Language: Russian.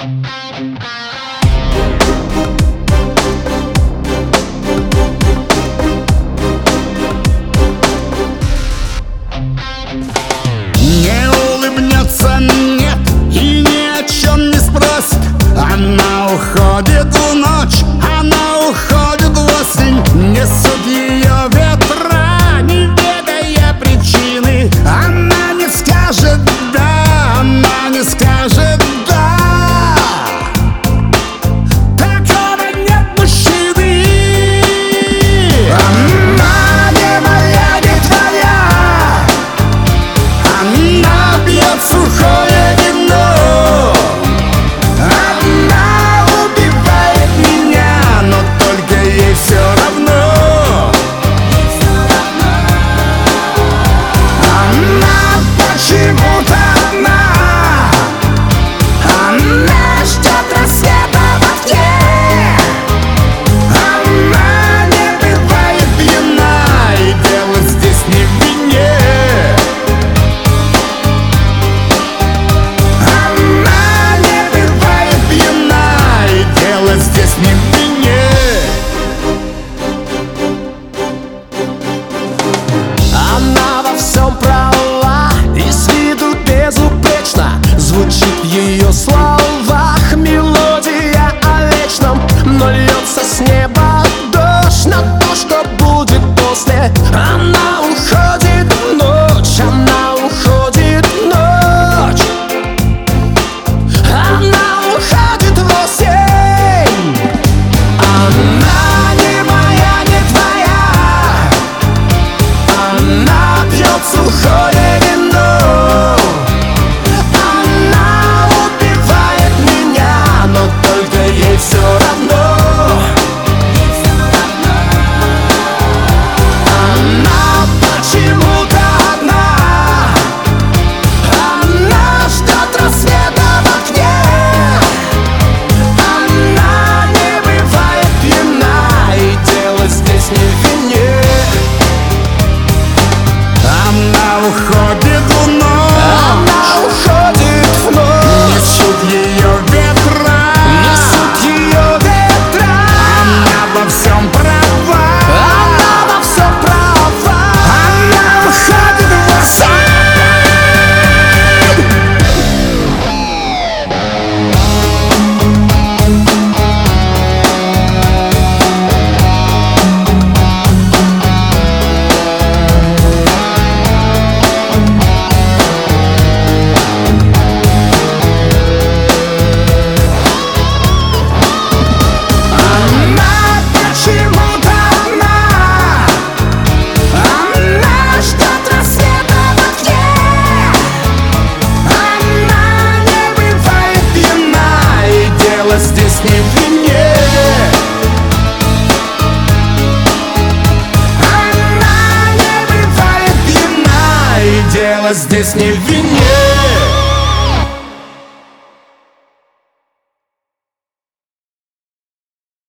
Не улыбнется, нет, и ни о чем не спросит. Она уходит в ночь, она уходит в осень. Несут ее ветра, не ведая причины. Она не скажет да, она не скажет да. Такого нет мужчины. Она не моя, не твоя. Она пьет сухое вино. Она убивает меня, но только ей все равно. Она почему-то одна. Она ждет рассвета в окне. Она не бывает пьяна, и дело здесь не в вине. Она не бывает пьяна, и дело здесь не в вине. Она во всем права и с виду безупречна. Звучит в ее словах мелодия о вечном, но льется с неба дождь на то, что будет после. Она уходит в ночь, она уходит в ночь. Она уходит в осень. Она не моя, не твоя. Она пьет сухое вино. Она убивает меня, но только ей все равно. Она почему-то одна. Она ждет рассвета в окне. Она не бывает пьяна, и дело здесь не в вине. Она уходит в ночь. Она уходит в ночь. Несут ее ветра. Несут ее ветра. Она во всем права. Она во всем права. Она уходит в осень. Она почему-то одна. Она ждет рассвета в окне. Она не бывает пьяна, и дело здесь не в вине. Она не бывает пьяна, и дело здесь не в вине.